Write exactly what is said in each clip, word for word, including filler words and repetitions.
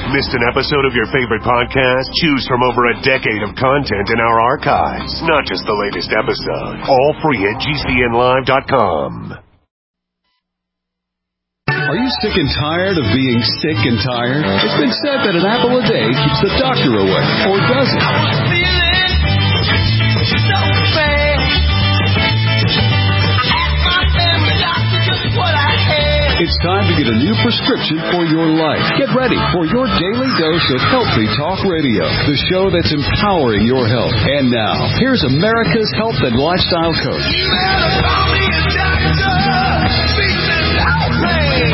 Missed an episode of your favorite podcast? Choose from over a decade of content in our archives, not just the latest episode. All free at G C N live dot com. Are you sick and tired of being sick and tired? It's been said that an apple a day keeps the doctor away, or does it? I was feeling so bad. Ask my family doctor just what I had. It's time to get a new prescription for your life. Get ready for your daily dose of Healthy Talk Radio, the show that's empowering your health. And now, here's America's health and lifestyle coach. You better call me a doctor. Speak the outrage.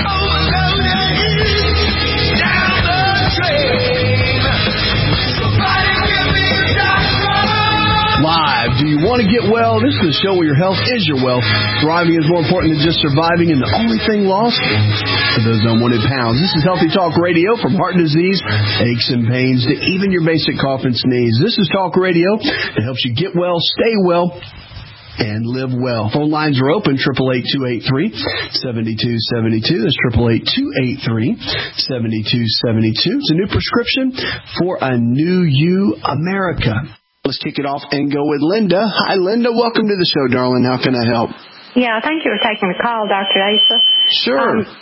Live. Do you want to get well? This is the show where your health is your wealth. Thriving is more important than just surviving, and the only thing lost are those unwanted pounds. This is Healthy Talk Radio, from heart disease, aches and pains, to even your basic cough and sneeze. This is Talk Radio that helps you get well, stay well, and live well. Phone lines are open, eight eight eight, two eight three, seven two seven two. That's eight eight eight, two eight three, seven two seven two. It's a new prescription for a new you, America. Let's kick it off and go with Linda. Hi, Linda. Welcome to the show, darling. How can I help? Yeah, thank you for taking the call, Doctor Asa. Sure. Um,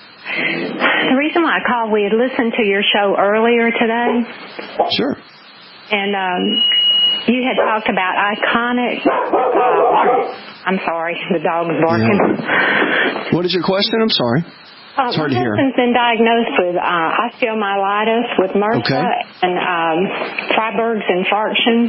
the reason why I called, we had listened to your show earlier today. Sure. And um, you had talked about iconic... Uh, I'm sorry, the dog's barking. Yeah. What is your question? I'm sorry. Uh, it's hard to hear. My husband's been diagnosed with uh, osteomyelitis, with M R S A, okay. and um, Freiberg's infarction.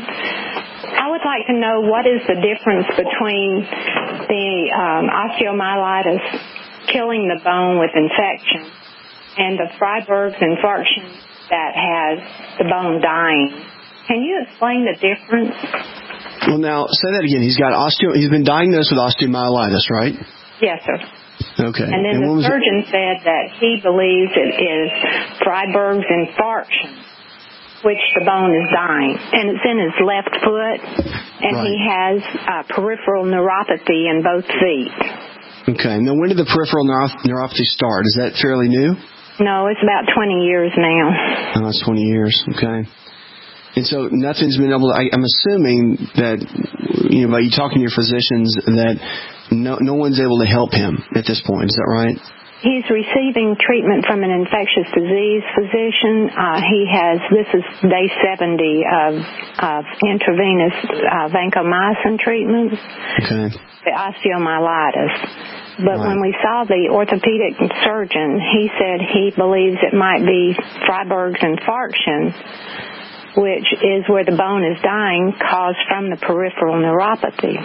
I would like to know what is the difference between the um, osteomyelitis killing the bone with infection and the Freiberg's infarction that has the bone dying. Can you explain the difference? Well, now, say that again. He's got osteo. He's been diagnosed with osteomyelitis, right? Yes, sir. Okay. And then and the surgeon it? said that he believes it is Freiberg's infarction, which the bone is dying. And it's in his left foot, and right. he has uh, peripheral neuropathy in both feet. Okay. Now, when did the peripheral neuro- neuropathy start? Is that fairly new? No, it's about twenty years now. Oh, that's twenty years. Okay. And so nothing's been able to, I, I'm assuming that, you know, by you talking to your physicians, that no, no one's able to help him at this point. Is that right? He's receiving treatment from an infectious disease physician. Uh, he has, this is day seventy of, of intravenous uh, vancomycin treatment. Okay. The osteomyelitis. But right. when we saw the orthopedic surgeon, he said he believes it might be Freiberg's infarction, which is where the bone is dying, caused from the peripheral neuropathy.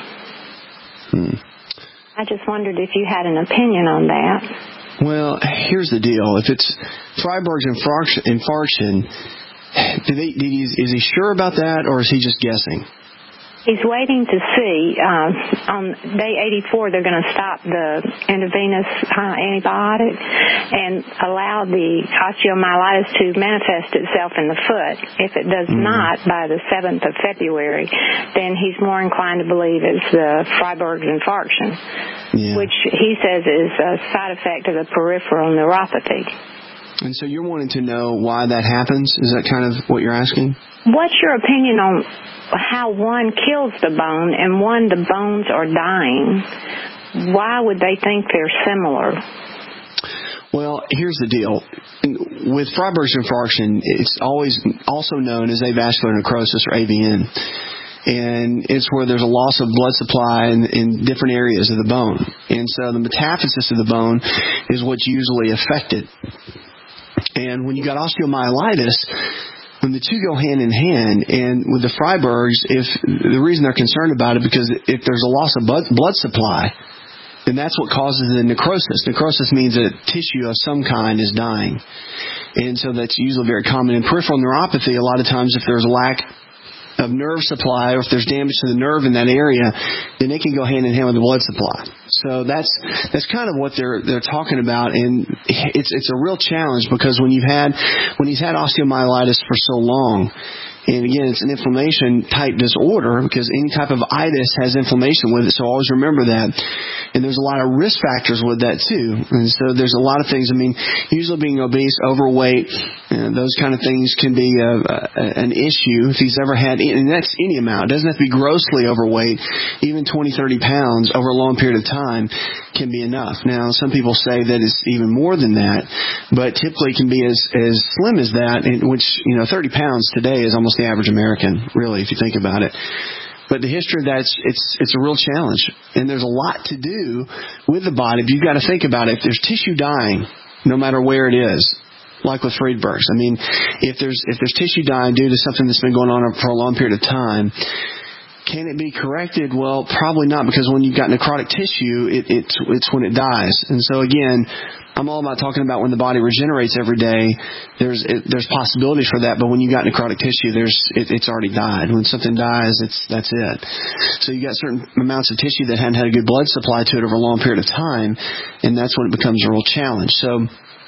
Hmm. I just wondered if you had an opinion on that. Well, here's the deal. If it's Freiberg's infarction, did they, did he, is he sure about that, or is he just guessing? He's waiting to see. Uh, on day eighty-four, they're going to stop the intravenous uh, antibiotic and allow the osteomyelitis to manifest itself in the foot. If it does mm-hmm. not by the seventh of February, then he's more inclined to believe it's the Freiberg's infarction, yeah. which he says is a side effect of the peripheral neuropathy. And so you're wanting to know why that happens? Is that kind of what you're asking? What's your opinion on how one kills the bone and one, the bones are dying? Why would they think they're similar? Well, here's the deal. With Freiberg's infarction, it's always also known as avascular necrosis, or A V N. And it's where there's a loss of blood supply in, in different areas of the bone. And so the metaphysis of the bone is what's usually affected. And when you got osteomyelitis, when the two go hand in hand, and with the Freiberg's, if the reason they're concerned about it, because if there's a loss of blood, blood supply, then that's what causes the necrosis. Necrosis means that tissue of some kind is dying. And so that's usually very common. In peripheral neuropathy, a lot of times if there's a lack of nerve supply, or if there's damage to the nerve in that area, then it can go hand in hand with the blood supply. So that's that's kind of what they're they're talking about, and it's it's a real challenge, because when you've had when he's had osteomyelitis for so long, and again it's an inflammation type disorder, because any type of itis has inflammation with it. So always remember that. And there's a lot of risk factors with that too. And so there's a lot of things. I mean, usually being obese, overweight, And those kind of things can be a, a, an issue if he's ever had, and that's any amount. It doesn't have to be grossly overweight. Even twenty, thirty pounds over a long period of time can be enough. Now, some people say that it's even more than that, but typically it can be as, as slim as that, which, you know, thirty pounds today is almost the average American, really, if you think about it. But the history of that, it's, it's, it's a real challenge. And there's a lot to do with the body. But you've got to think about it. If there's tissue dying, no matter where it is, like with Friedberg's. I mean, if there's if there's tissue dying due to something that's been going on for a long period of time, can it be corrected? Well, probably not, because when you've got necrotic tissue, it, it's it's when it dies. And so again, I'm all about talking about when the body regenerates every day. There's it, there's possibilities for that, but when you've got necrotic tissue, there's it, it's already died. When something dies, it's that's it. So you got certain amounts of tissue that hadn't had a good blood supply to it over a long period of time, and that's when it becomes a real challenge. So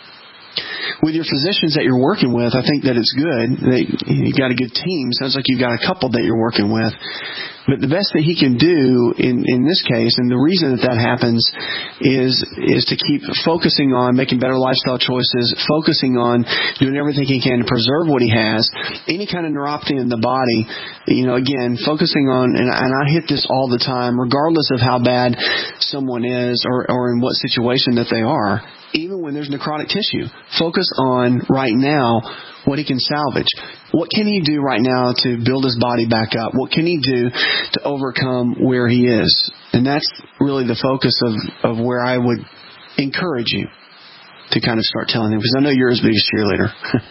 with your physicians that you're working with, I think that it's good. They, you've got a good team. Sounds like you've got a couple that you're working with. But the best that he can do in, in this case, and the reason that that happens, is is to keep focusing on making better lifestyle choices, focusing on doing everything he can to preserve what he has. Any kind of neuropathy in the body, you know, again, focusing on, and, and I hit this all the time, regardless of how bad someone is or, or in what situation that they are, even when there's necrotic tissue, focus on right now what he can salvage. What can he do right now to build his body back up? What can he do to overcome where he is? And that's really the focus of, of where I would encourage you to kind of start telling him, because I know you're his biggest cheerleader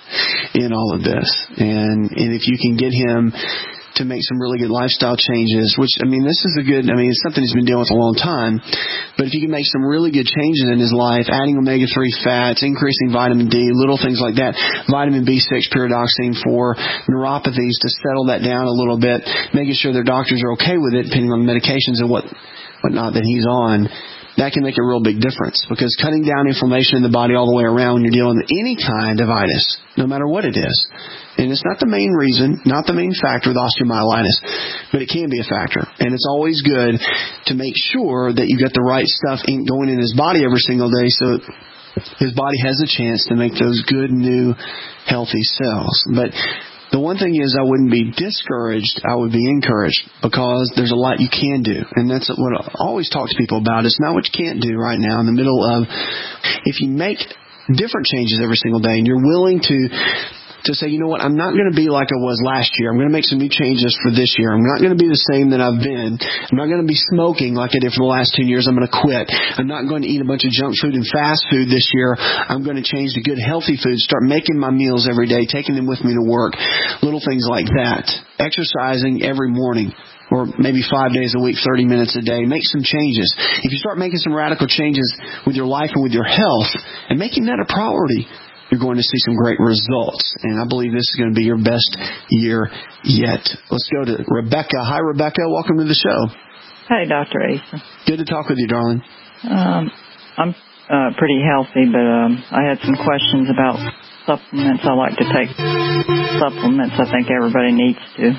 in all of this. And, and if you can get him to make some really good lifestyle changes, which, I mean, this is a good, I mean, it's something he's been dealing with a long time, but if you can make some really good changes in his life, adding omega three fats, increasing vitamin D, little things like that, vitamin B six, pyridoxine for neuropathies to settle that down a little bit, making sure their doctors are okay with it, depending on the medications and what whatnot that he's on, that can make a real big difference, because cutting down inflammation in the body all the way around when you're dealing with any kind of itis, no matter what it is. And it's not the main reason, not the main factor with osteomyelitis, but it can be a factor. And it's always good to make sure that you get the right stuff in, going in his body every single day, so his body has a chance to make those good, new, healthy cells. But the one thing is, I wouldn't be discouraged, I would be encouraged, because there's a lot you can do. And that's what I always talk to people about. It's not what you can't do right now in the middle of, if you make different changes every single day and you're willing to to say, you know what, I'm not going to be like I was last year. I'm going to make some new changes for this year. I'm not going to be the same that I've been. I'm not going to be smoking like I did for the last ten years. I'm going to quit. I'm not going to eat a bunch of junk food and fast food this year. I'm going to change to good, healthy food, start making my meals every day, taking them with me to work, little things like that. Exercising every morning, or maybe five days a week, thirty minutes a day. Make some changes. If you start making some radical changes with your life and with your health, and making that a priority, you're going to see some great results. And I believe this is going to be your best year yet. Let's go to Rebecca. Hi, Rebecca. Welcome to the show. Hey, Doctor Asa. Good to talk with you, darling. Um, I'm uh, pretty healthy, but um, I had some questions about supplements. I like to take supplements. I think everybody needs to.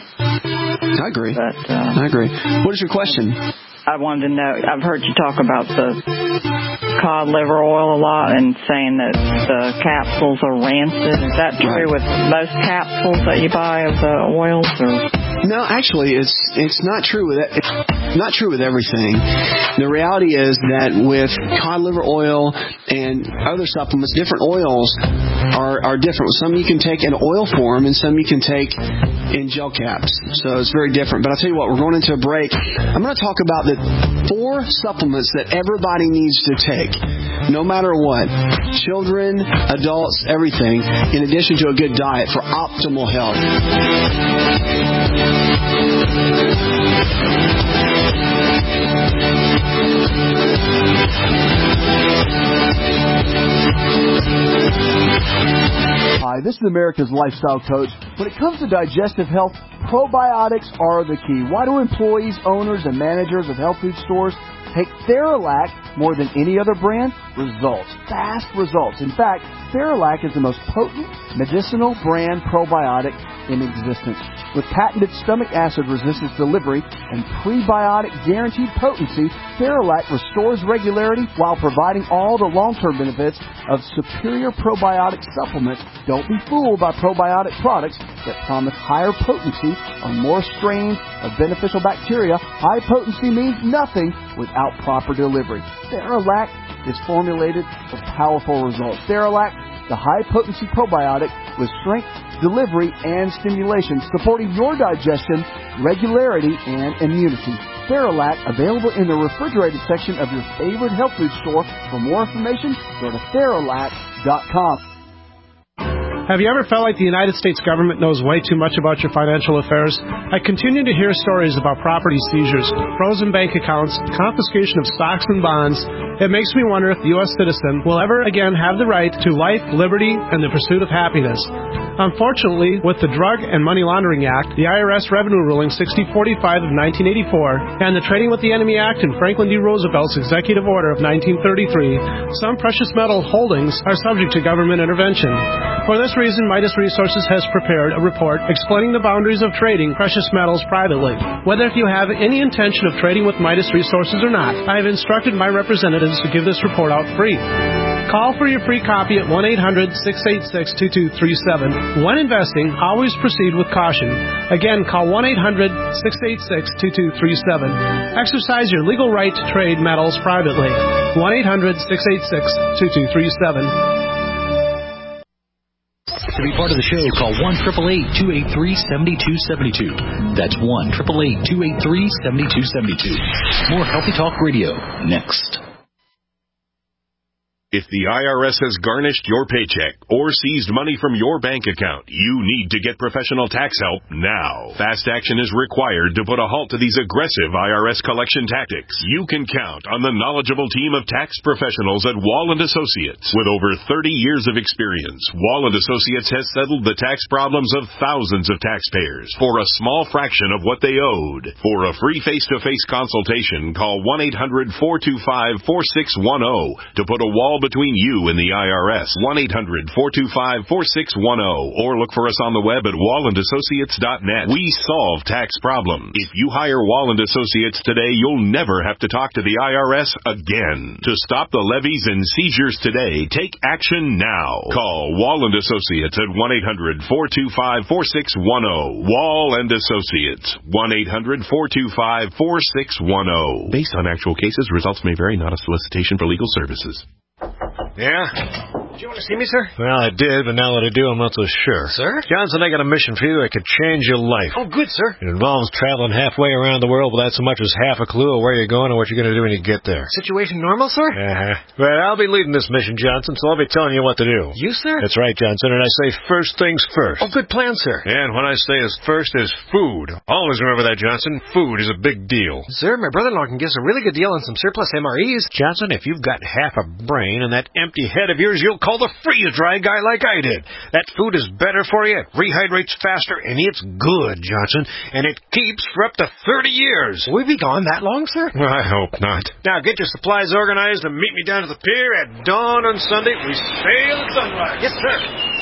I agree. But, uh, I agree. What is your question? I wanted to know, I've heard you talk about the cod liver oil a lot and saying that the capsules are rancid. Is that true right. with most capsules that you buy of the oils? Or? No, actually, it's it's not true with it. It's not true with everything. The reality is that with cod liver oil and other supplements, different oils are, are different. Some you can take in oil form and some you can take in gel caps. So it's very different. But I'll tell you what, we're going into a break. I'm going to talk about the four supplements that everybody needs to take, no matter what. Children, adults, everything, in addition to a good diet for optimal health. Hi, this is America's Lifestyle Coach. When it comes to digestive health, probiotics are the key. Why do employees, owners, and managers of health food stores Take Theralac more than any other brand. Results. Fast results. In fact, Theralac is the most potent medicinal brand probiotic in existence. With patented stomach acid resistance delivery and prebiotic guaranteed potency, Theralac restores regularity while providing all the long-term benefits of superior probiotic supplements. Don't be fooled by probiotic products that promise higher potency on more strains of beneficial bacteria. High potency means nothing without proper delivery. Theralac is formulated for powerful results. Theralac, the high-potency probiotic with strength, delivery, and stimulation, supporting your digestion, regularity, and immunity. Theralac, available in the refrigerated section of your favorite health food store. For more information, go to Theralac dot com. Have you ever felt like the United States government knows way too much about your financial affairs? I continue to hear stories about property seizures, frozen bank accounts, confiscation of stocks and bonds. It makes me wonder if the U S citizen will ever again have the right to life, liberty, and the pursuit of happiness. Unfortunately, with the Drug and Money Laundering Act, the I R S Revenue Ruling sixty forty-five of nineteen eighty-four, and the Trading with the Enemy Act and Franklin D. Roosevelt's Executive Order of nineteen thirty-three, some precious metal holdings are subject to government intervention. For this reason, Midas Resources has prepared a report explaining the boundaries of trading precious metals privately. Whether if you have any intention of trading with Midas Resources or not, I have instructed my representatives to give this report out free. Call for your free copy at one eight hundred, six eight six, two two three seven. When investing, always proceed with caution. Again, call one eight hundred, six eight six, two two three seven. Exercise your legal right to trade metals privately. one eight hundred, six eight six, two two three seven. To be part of the show, call one eight eight eight, two eight three, seven two seven two. That's one eight eight eight, two eight three, seven two seven two. More Healthy Talk Radio next. If the I R S has garnished your paycheck or seized money from your bank account, you need to get professional tax help now. Fast action is required to put a halt to these aggressive I R S collection tactics. You can count on the knowledgeable team of tax professionals at Wall and Associates. With over thirty years of experience, Wall and Associates has settled the tax problems of thousands of taxpayers for a small fraction of what they owed. For a free face-to-face consultation, call one eight hundred, four two five, four six one zero to put a wall between you and the I R S. one eight hundred, four two five, four six one zero or look for us on the web at wall and associates dot net. We solve tax problems. If you hire Wall and Associates today, you'll never have to talk to the I R S again. To stop the levies and seizures today, take action now. Call Wall and Associates at one eight hundred, four two five, four six one zero. Wall and Associates, one eight hundred, four two five, four six one zero. Based on actual cases, results may vary, not a solicitation for legal services. Yeah? Did you want to see me, sir? Well, I did, but now that I do, I'm not so sure. Sir? Johnson, I got a mission for you that could change your life. Oh, good, sir. It involves traveling halfway around the world without so much as half a clue of where you're going or what you're going to do when you get there. Situation normal, sir? Uh-huh. Well, I'll be leading this mission, Johnson, so I'll be telling you what to do. You, sir? That's right, Johnson, and I say first things first. Oh, good plan, sir. And what I say is first is food. Always remember that, Johnson. Food is a big deal. Sir, my brother-in-law can give us a really good deal on some surplus M R Es. Johnson, if you've got half a brain and that empty head of yours, you'll call the freeze-dry guy like I did. That food is better for you, it rehydrates faster, and it's good, Johnson, and it keeps for up to thirty years. Will we be gone that long, sir? Well, I hope not. Now, get your supplies organized and meet me down at the pier at dawn on Sunday. We sail at sunrise. Yes, sir.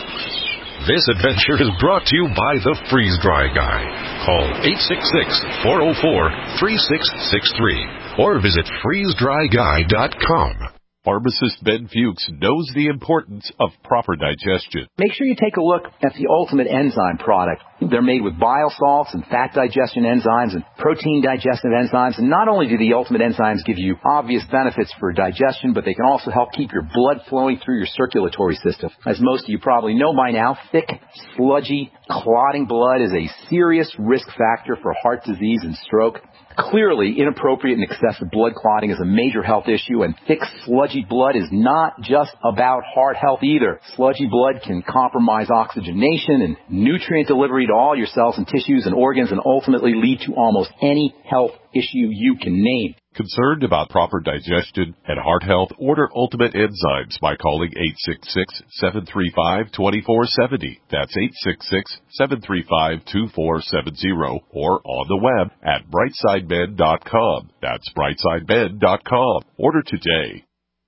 This adventure is brought to you by the Freeze-Dry Guy. Call eight six six, four zero four, three six six three or visit freeze dry guy dot com. Pharmacist Ben Fuchs knows the importance of proper digestion. Make sure you take a look at the Ultimate Enzyme product. They're made with bile salts and fat digestion enzymes and protein digestive enzymes. And not only do the Ultimate Enzymes give you obvious benefits for digestion, but they can also help keep your blood flowing through your circulatory system. As most of you probably know by now, thick, sludgy, clotting blood is a serious risk factor for heart disease and stroke. Clearly, inappropriate and excessive blood clotting is a major health issue, and thick, sludgy blood is not just about heart health either. Sludgy blood can compromise oxygenation and nutrient delivery to all your cells and tissues and organs and ultimately lead to almost any health issue you can name. Concerned about proper digestion and heart health? Order Ultimate Enzymes by calling eight six six, seven three five, two four seven zero. That's eight six six, seven three five, two four seven zero or on the web at brightside med dot com. That's brightside med dot com. Order today.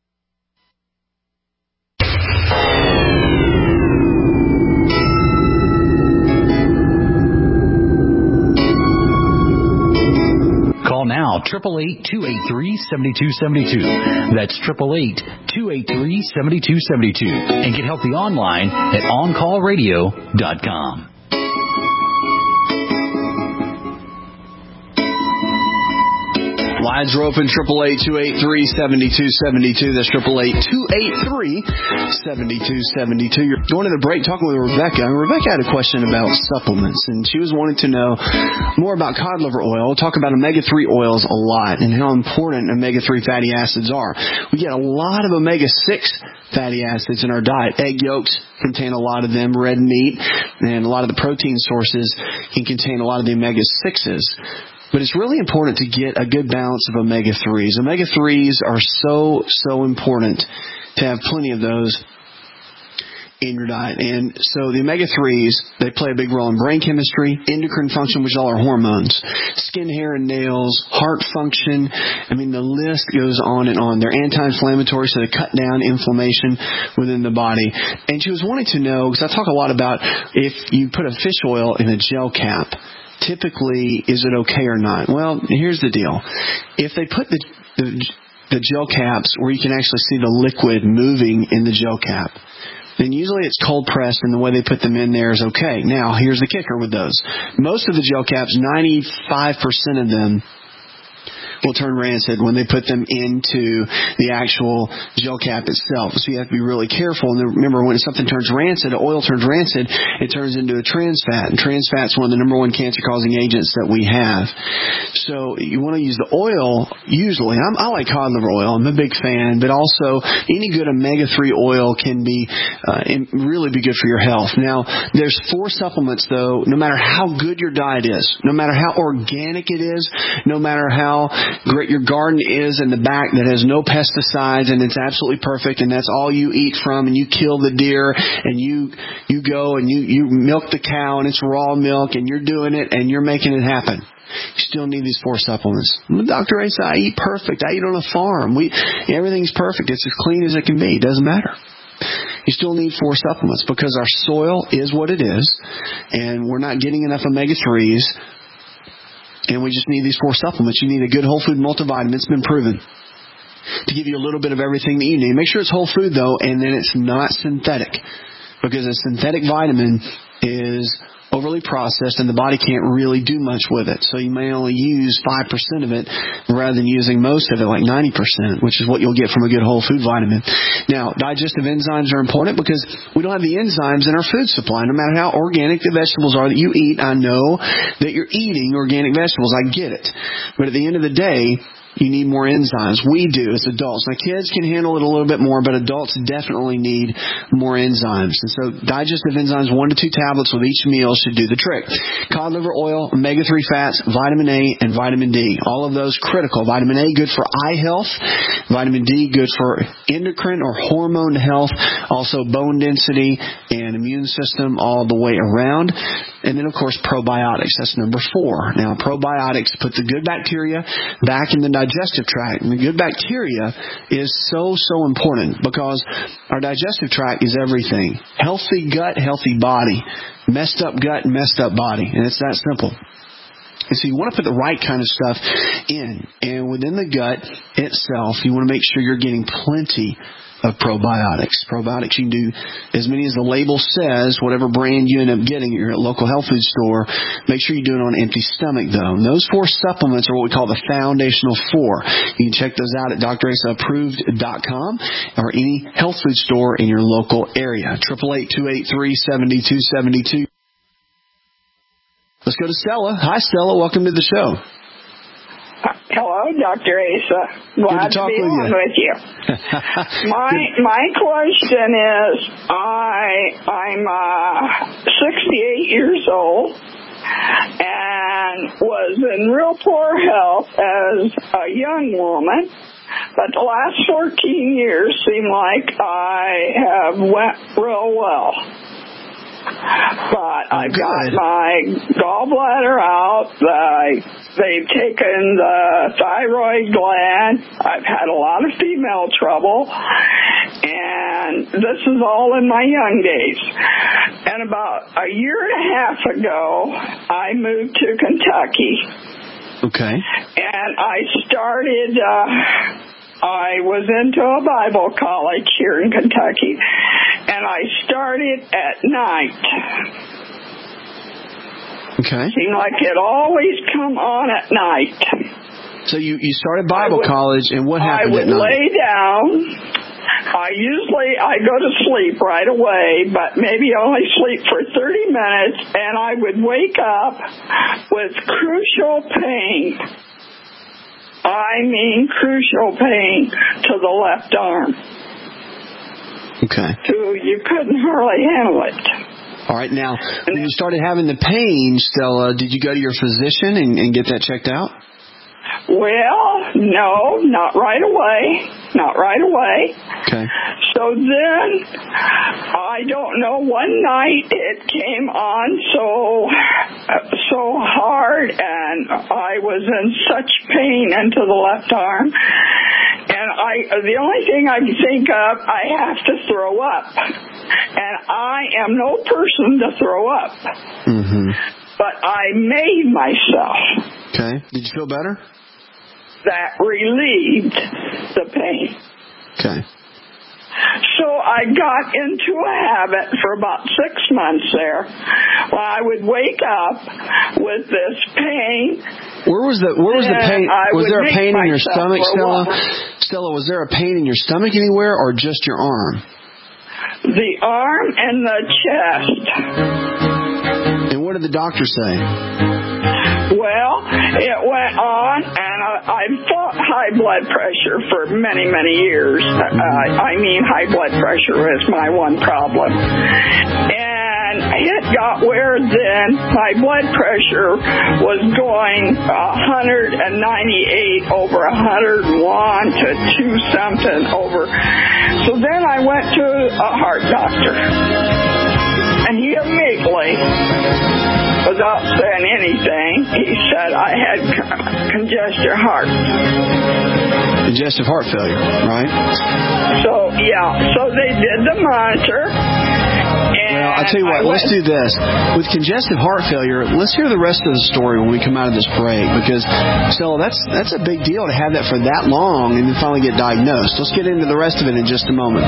Call now, eight eight eight, two eight three, seven two seven two. That's eight eight eight, two eight three, seven two seven two. And get healthy online at on call radio dot com. Lines are open, eight eight eight, two eight three, seven two seven two. That's eight eight eight, two eight three, seven two seven two. You're going to the break talking with Rebecca. And Rebecca had a question about supplements, and she was wanting to know more about cod liver oil. We'll talk about omega three oils a lot and how important omega three fatty acids are. We get a lot of omega six fatty acids in our diet. Egg yolks contain a lot of them, red meat, and a lot of the protein sources can contain a lot of the omega sixes. But it's really important to get a good balance of omega threes. Omega threes are so, so important to have plenty of those in your diet. And so the omega threes, they play a big role in brain chemistry, endocrine function, which is all our hormones, skin, hair, and nails, heart function. I mean, the list goes on and on. They're anti-inflammatory, so they cut down inflammation within the body. And she was wanting to know, because I talk a lot about if you put a fish oil in a gel cap, typically, is it okay or not? Well, here's the deal. If they put the, the the gel caps where you can actually see the liquid moving in the gel cap, then usually it's cold pressed and the way they put them in there is okay. Now, here's the kicker with those. Most of the gel caps, ninety-five percent of them, will turn rancid when they put them into the actual gel cap itself. So you have to be really careful. And remember, when something turns rancid, oil turns rancid, it turns into a trans fat. And trans fat is one of the number one cancer-causing agents that we have. So you want to use the oil, usually. I'm, I like cod liver oil. I'm a big fan. But also, any good omega three oil can be uh, really be good for your health. Now, there's four supplements, though, no matter how good your diet is, no matter how organic it is, no matter how great your garden is in the back that has no pesticides and it's absolutely perfect and that's all you eat from, and you kill the deer and you you go and you, you milk the cow and it's raw milk and you're doing it and you're making it happen. You still need these four supplements. Doctor A said, I eat perfect. I eat on a farm. We Everything's perfect. It's as clean as it can be. It doesn't matter. You still need four supplements because our soil is what it is and we're not getting enough omega threes. And we just need these four supplements. You need a good whole food multivitamin. It's been proven to give you a little bit of everything that you need. Make sure it's whole food, though, and then it's not synthetic. Because a synthetic vitamin is overly processed and the body can't really do much with it. So you may only use five percent of it rather than using most of it, like ninety percent, which is what you'll get from a good whole food vitamin. Now, digestive enzymes are important because we don't have the enzymes in our food supply. No matter how organic the vegetables are that you eat, I know that you're eating organic vegetables. I get it. But at the end of the day, you need more enzymes. We do as adults. Now, kids can handle it a little bit more, but adults definitely need more enzymes. And so digestive enzymes, one to two tablets with each meal should do the trick. Cod liver oil, omega three fats, vitamin A, and vitamin D. All of those critical. Vitamin A, good for eye health. Vitamin D, good for endocrine or hormone health. Also bone density and immune system all the way around. And then, of course, probiotics. That's number four. Now, probiotics put the good bacteria back in the digestive tract. And the good bacteria is so, so important because our digestive tract is everything. Healthy gut, healthy body. Messed up gut, messed up body. And it's that simple. And so you want to put the right kind of stuff in. And within the gut itself, you want to make sure you're getting plenty of probiotics. Probiotics, you can do as many as the label says, whatever brand you end up getting at your local health food store. Make sure you do it on an empty stomach, though. And those four supplements are what we call the foundational four. You can check those out at D R Asa approved dot com or any health food store in your local area. eight eight eight, two eight three, seven two seven two. Let's go to Stella. Hi, Stella. Welcome to the show. Hello, Doctor Asa. Glad to, to be on with you. my my question is, I I'm uh, sixty-eight years old, and was in real poor health as a young woman. But the last fourteen years seem like I have went real well. But I've got my gallbladder out. I, they've taken the thyroid gland. I've had a lot of female trouble. And this is all in my young days. And about a year and a half ago, I moved to Kentucky. Okay. And I started... Uh, I was into a Bible college here in Kentucky, and I started at night. Okay. Seemed like it always come on at night. So you, you started Bible would, college, and what happened at night? I would lay down. I usually, I go to sleep right away, but maybe only sleep for thirty minutes, and I would wake up with crucial pain. I mean crucial pain to the left arm. Okay. So you couldn't hardly handle it. All right. Now, when you started having the pain, Stella, did you go to your physician and, and get that checked out? Well, no, not right away. Not right away. Okay. So then, I don't know, one night it came on so uh, so hard, and I was in such pain into the left arm. And I, the only thing I can think of, I have to throw up. And I am no person to throw up. Mm-hmm. But I made myself. Okay. Did you feel better? That relieved the pain. Okay. So I got into a habit for about six months there, where I would wake up with this pain. Where was the Where was the pain? I was there a pain in your stomach, Stella? Walk. Stella, was there a pain in your stomach anywhere, or just your arm? The arm and the chest. And what did the doctor say? Well, it went on, and I, I fought high blood pressure for many, many years. Uh, I mean, high blood pressure is my one problem. And it got weird then. My blood pressure was going one ninety-eight over one oh one to two something over. So then I went to a heart doctor. And he immediately, without saying anything, he said I had congestive heart. Congestive heart failure, right? So, yeah. So they did the monitor. And well, I'll tell you what, let's do this. With congestive heart failure, let's hear the rest of the story when we come out of this break, because, Stella, that's, that's a big deal to have that for that long and then finally get diagnosed. Let's get into the rest of it in just a moment.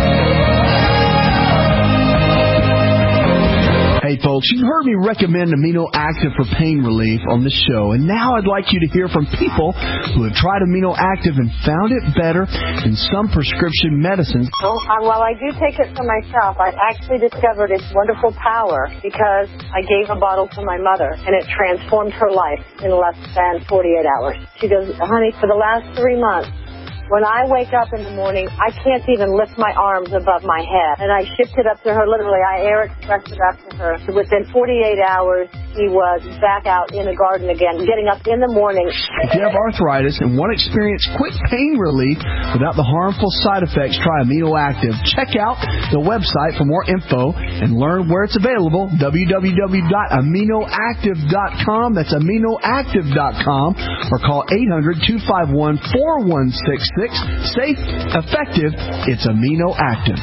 Hey folks, you've heard me recommend Amino Active for pain relief on this show, and now I'd like you to hear from people who have tried Amino Active and found it better than some prescription medicines. Well, um, while I do take it for myself, I actually discovered its wonderful power because I gave a bottle to my mother, and it transformed her life in less than forty-eight hours. She goes, honey, for the last three months, when I wake up in the morning, I can't even lift my arms above my head. And I shipped it up to her, literally, I air expressed it up to her. So within forty-eight hours, she was back out in the garden again, getting up in the morning. If you have arthritis and want to experience quick pain relief without the harmful side effects, try Amino Active. Check out the website for more info and learn where it's available, w w w dot amino active dot com. That's amino active dot com. Or call eight hundred, two five one, four one six six. Safe, effective, it's Amino Active.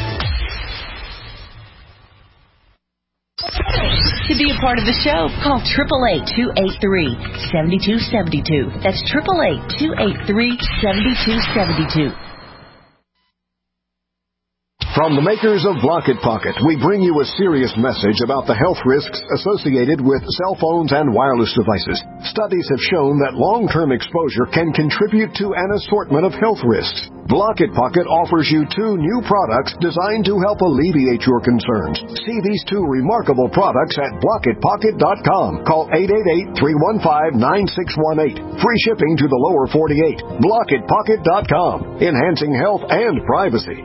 To be a part of the show, call eight eight eight, two eight three, seven two seven two. That's eight eight eight, two eight three, seven two seven two. From the makers of Blocket Pocket, we bring you a serious message about the health risks associated with cell phones and wireless devices. Studies have shown that long-term exposure can contribute to an assortment of health risks. Blocket Pocket offers you two new products designed to help alleviate your concerns. See these two remarkable products at blocket pocket dot com. Call eight eight eight, three one five, nine six one eight. Free shipping to the lower forty-eight. blocket pocket dot com. Enhancing health and privacy.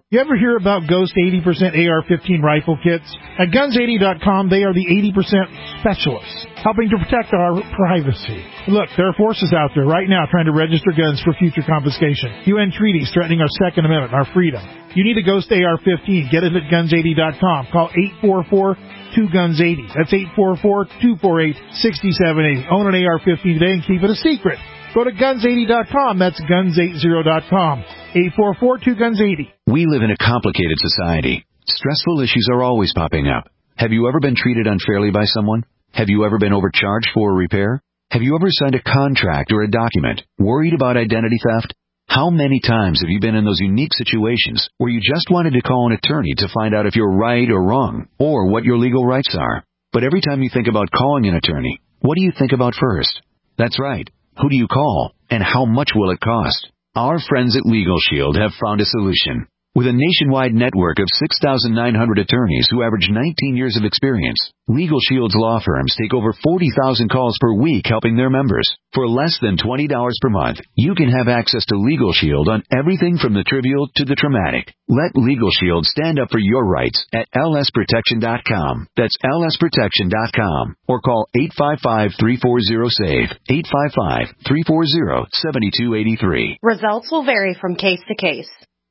You ever hear about Ghost eighty percent A R fifteen rifle kits? At guns eighty dot com, they are the eighty percent specialists, helping to protect our privacy. Look, there are forces out there right now trying to register guns for future confiscation. U N treaties threatening our Second Amendment, our freedom. You need a Ghost A R fifteen. Get it at guns eighty dot com. Call eight four four, two guns eighty. That's eight four four, two four eight, six seven eight. Own an A R fifteen today and keep it a secret. Go to guns eighty dot com. That's guns eighty dot com. eight four four, two guns eighty. We live in a complicated society. Stressful issues are always popping up. Have you ever been treated unfairly by someone? Have you ever been overcharged for a repair? Have you ever signed a contract or a document worried about identity theft? How many times have you been in those unique situations where you just wanted to call an attorney to find out if you're right or wrong, or what your legal rights are? But every time you think about calling an attorney, what do you think about first? That's right. Who do you call, and how much will it cost? Our friends at Legal Shield have found a solution. With a nationwide network of six thousand nine hundred attorneys who average nineteen years of experience, Legal Shield's law firms take over forty thousand calls per week helping their members. For less than twenty dollars per month, you can have access to Legal Shield on everything from the trivial to the traumatic. Let Legal Shield stand up for your rights at L S protection dot com. That's L S protection dot com. Or call eight five five, three four zero, SAVE, eight five five, three four zero, seven two eight three. Results will vary from case to case.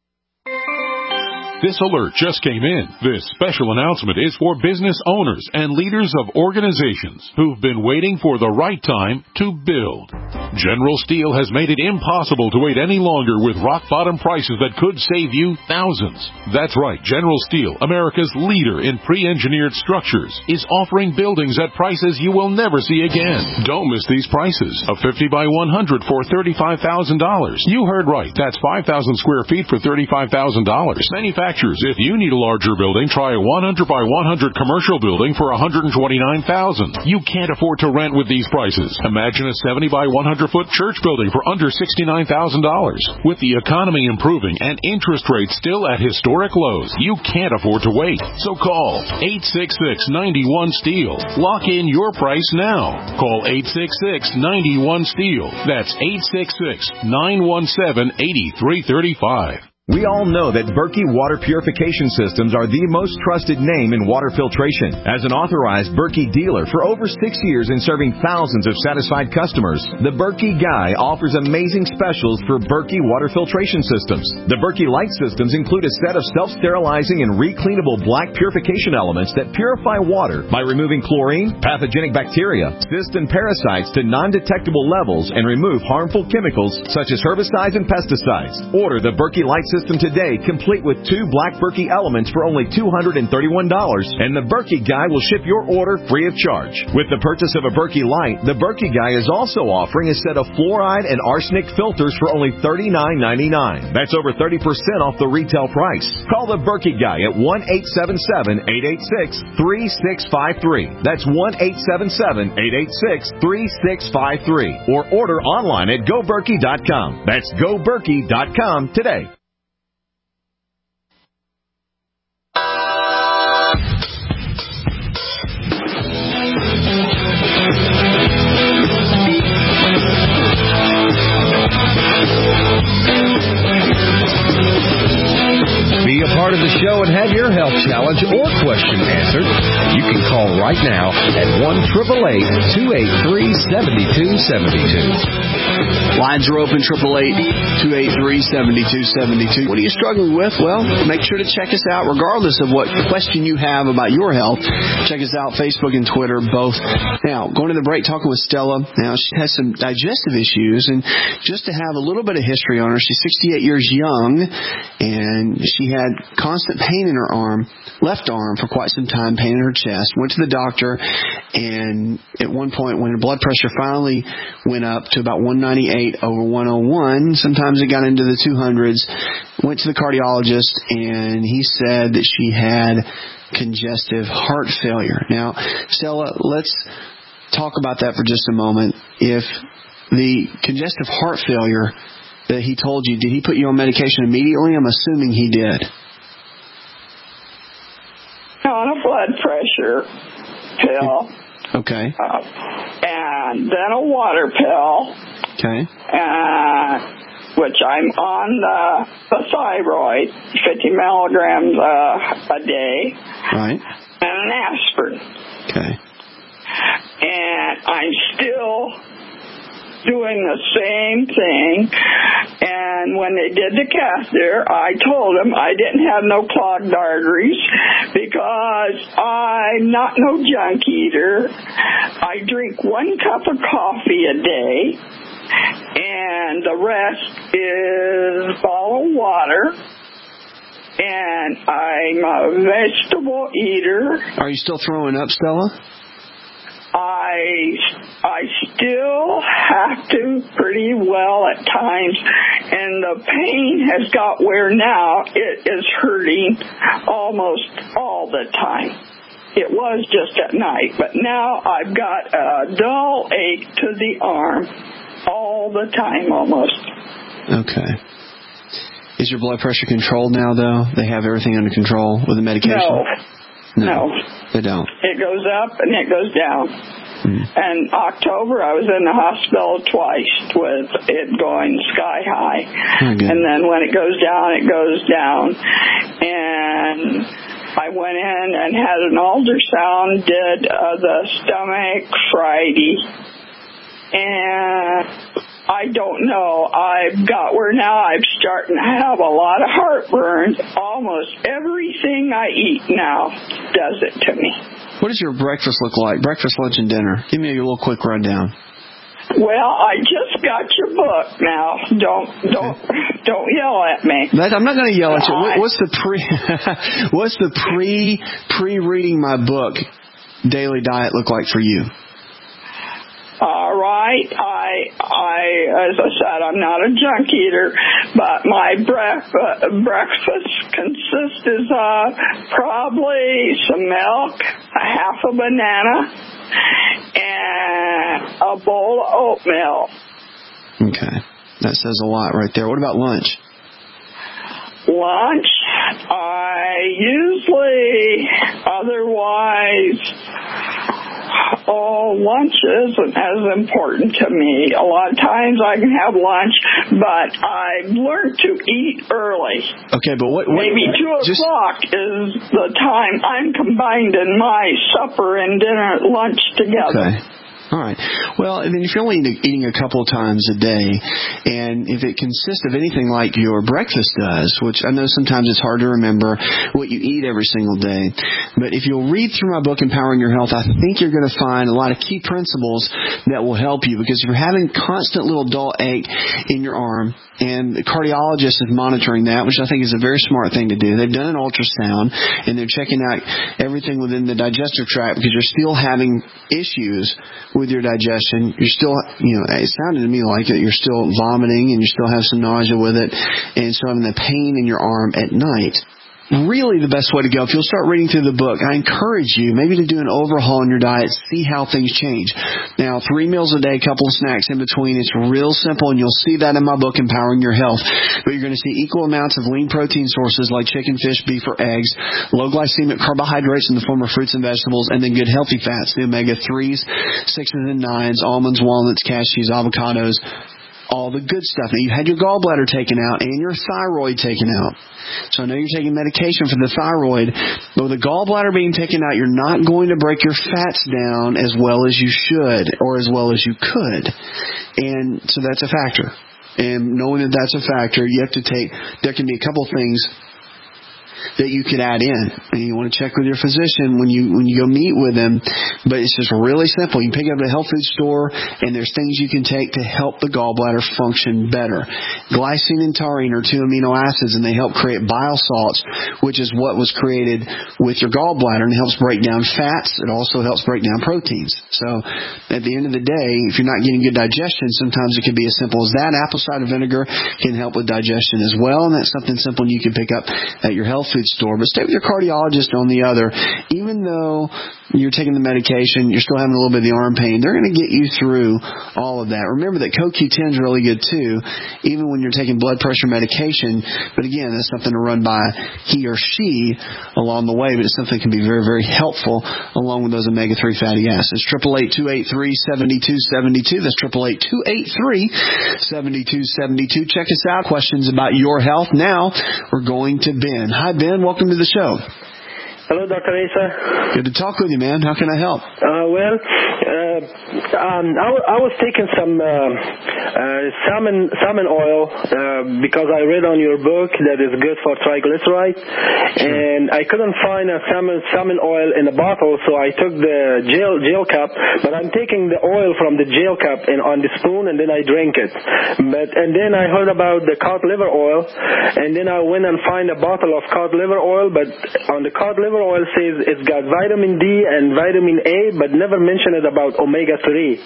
This alert just came in. This special announcement is for business owners and leaders of organizations who've been waiting for the right time to build. General Steel has made it impossible to wait any longer with rock-bottom prices that could save you thousands. That's right, General Steel, America's leader in pre-engineered structures, is offering buildings at prices you will never see again. Don't miss these prices. A fifty by one hundred for thirty-five thousand dollars. You heard right. That's five thousand square feet for thirty-five thousand dollars. Manufacturers, if you need a larger building, try a one hundred by one hundred commercial building for one hundred twenty-nine thousand dollars. You can't afford to rent with these prices. Imagine a seventy by one hundred foot church building for under sixty-nine thousand dollars. With the economy improving and interest rates still at historic lows, you can't afford to wait. So call eight six six, nine one, STEEL. Lock in your price now. Call eight six six, nine one, STEEL. That's eight six six, nine one seven, eight three three five. We all know that Berkey Water Purification Systems are the most trusted name in water filtration. As an authorized Berkey dealer for over six years and serving thousands of satisfied customers, the Berkey Guy offers amazing specials for Berkey Water Filtration Systems. The Berkey Light Systems include a set of self-sterilizing and recleanable black purification elements that purify water by removing chlorine, pathogenic bacteria, cysts, and parasites to non-detectable levels and remove harmful chemicals such as herbicides and pesticides. Order the Berkey Light System System today, complete with two black Berkey elements for only two hundred thirty-one dollars, and the Berkey Guy will ship your order free of charge. With the purchase of a Berkey Light, the Berkey Guy is also offering a set of fluoride and arsenic filters for only thirty-nine ninety-nine. That's over thirty percent off the retail price. Call the Berkey Guy at one eight seven seven, eight eight six, three six five three. That's one eight seven seven, eight eight six, three six five three. Or order online at go berkey dot com. That's go berkey dot com today. Be a part of the show and have your health challenge or question answered. You can call right now at one eight eight eight, two eight three, seven two seven two. Lines are open, eight eight eight, two eight three, seven two seven two. What are you struggling with? Well, make sure to check us out regardless of what question you have about your health. Check us out, Facebook and Twitter, both. Now, going to the break, talking with Stella. Now, she has some digestive issues, and just to have a little bit of history on her, she's sixty-eight years young, and she had constant pain in her arm, left arm, for quite some time, pain in her chest. Went to the doctor, and at one point when her blood pressure finally went up to about one ninety-eight over one oh one, sometimes it got into the two hundreds, went to the cardiologist, and he said that she had congestive heart failure. Now, Stella, let's talk about that for just a moment. If the congestive heart failure that he told you, did he put you on medication immediately? I'm assuming he did. On a blood pressure pill. Okay. Uh, and then a water pill. Okay. Uh, which I'm on the, the thyroid, fifty milligrams uh, a day, right, and an aspirin. Okay. And I'm still doing the same thing. And when they did the catheter, I told them I didn't have no clogged arteries because I'm not no junk eater. I drink one cup of coffee a day, and the rest is a bottle of water. And I'm a vegetable eater. Are you still throwing up, Stella? I I still have to pretty well at times, and the pain has got where now it is hurting almost all the time. It was just at night, but now I've got a dull ache to the arm all the time almost. Okay. Is your blood pressure controlled now, though? They have everything under control with the medication? No. No, no. They don't. It goes up and it goes down. Hmm. And October, I was in the hospital twice with it going sky high. Oh, good. And then when it goes down, it goes down. And I went in and had an ultrasound, did uh, the stomach Friday. And I don't know. I've got where now I'm starting to have a lot of heartburn. Almost everything I eat now does it to me. What does your breakfast look like? Breakfast, lunch, and dinner. Give me a little quick rundown. Well, I just got your book now. Don't don't don't yell at me. That, I'm not going to yell at you. What, what's the pre? what's the pre pre reading my book daily diet look like for you? All right. I, I, as I said, I'm not a junk eater, but my bref- uh, breakfast consists of probably some milk, a half a banana, and a bowl of oatmeal. Okay. That says a lot right there. What about lunch? Lunch, I usually, otherwise... Oh, lunch isn't as important to me. A lot of times I can have lunch, but I've learned to eat early. Okay, but what... what Maybe two just, o'clock is the time I'm combining my supper and dinner lunch together. Okay. All right. Well, and then if you're only eating a couple of times a day, and if it consists of anything like your breakfast does, which I know sometimes it's hard to remember what you eat every single day, but if you'll read through my book, Empowering Your Health, I think you're going to find a lot of key principles that will help you. Because if you're having constant little dull ache in your arm, and the cardiologist is monitoring that, which I think is a very smart thing to do. They've done an ultrasound, and they're checking out everything within the digestive tract because you're still having issues with your digestion. You're still, you know, it sounded to me like that you're still vomiting and you still have some nausea with it, and so having the pain in your arm at night. Really the best way to go, if you'll start reading through the book, I encourage you maybe to do an overhaul in your diet, see how things change. Now, three meals a day, a couple of snacks in between. It's real simple, and you'll see that in my book, Empowering Your Health. But you're going to see equal amounts of lean protein sources like chicken, fish, beef, or eggs, low glycemic carbohydrates in the form of fruits and vegetables, and then good healthy fats, the omega threes, sixes, and nines, almonds, walnuts, cashews, avocados, all the good stuff. Now, you had your gallbladder taken out and your thyroid taken out. So I know you're taking medication for the thyroid, but with the gallbladder being taken out, you're not going to break your fats down as well as you should or as well as you could. And so that's a factor. And knowing that that's a factor, you have to take, there can be a couple things that you could add in. And you want to check with your physician when you when you go meet with them. But it's just really simple. You pick it up at a health food store, and there's things you can take to help the gallbladder function better. Glycine and taurine are two amino acids, and they help create bile salts, which is what was created with your gallbladder, and it helps break down fats. It also helps break down proteins. So at the end of the day, if you're not getting good digestion, sometimes it can be as simple as that. Apple cider vinegar can help with digestion as well, and that's something simple you can pick up at your health health food store, but stay with your cardiologist on the other. Even though you're taking the medication, you're still having a little bit of the arm pain, they're going to get you through all of that. Remember that C O Q ten is really good too, even when you're taking blood pressure medication. But again, that's something to run by he or she along the way, but it's something that can be very, very helpful along with those omega three fatty acids. eight eight eight, two eight three, seven two seven two. That's eight eight eight, two eight three, seven two seven two. Check us out. Questions about your health. Now we're going to Ben. Hi, Ben. Welcome to the show. Hello, Doctor Asa. Good to talk with you, man. How can I help? Uh, well, uh, um, I, w- I was taking some uh, uh, salmon salmon oil uh, because I read on your book that it's good for triglycerides, and I couldn't find a salmon salmon oil in a bottle, so I took the gel gel cup. But I'm taking the oil from the gel cup and on the spoon, and then I drink it. But and then I heard about the cod liver oil, and then I went and find a bottle of cod liver oil, but on the cod liver oil says it's got vitamin D and vitamin A, but never mention it about omega three.